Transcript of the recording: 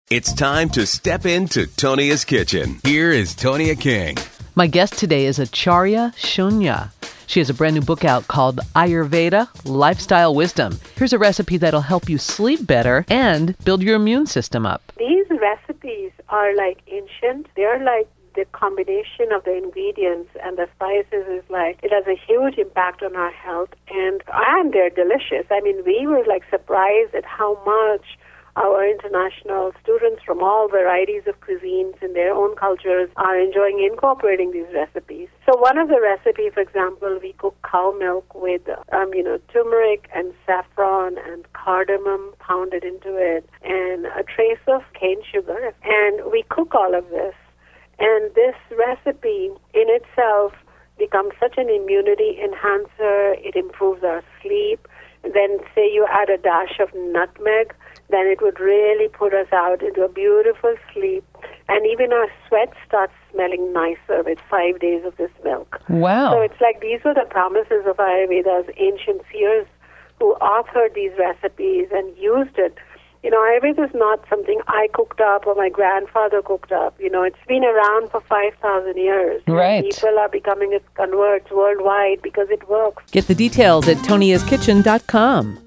It's time to step into Tonia's kitchen. Here is Tonia King. My guest today is Acharya Shunya. She has a brand new book out called Ayurveda Lifestyle Wisdom. Here's a recipe that'll help you sleep better and build your immune system up. These recipes are like ancient. They're like the combination of the ingredients and the spices is like, it has a huge impact on our health. And they're delicious. I mean, we were like surprised at how much our international students from all varieties of cuisines in their own cultures are enjoying incorporating these recipes. So one of the recipes, for example, we cook cow milk with, turmeric and saffron and cardamom pounded into it and a trace of cane sugar. And we cook all of this. And this recipe in itself becomes such an immunity enhancer. It improves our sleep. Then say you add a dash of nutmeg, then it would really put us out into a beautiful sleep. And even our sweat starts smelling nicer with 5 days of this milk. Wow. So it's like these were the promises of Ayurveda's ancient seers who authored these recipes and used it. You know, Ayurveda is not something I cooked up or my grandfather cooked up. You know, it's been around for 5,000 years. Right. And people are becoming its converts worldwide because it works. Get the details at toniaskitchen.com.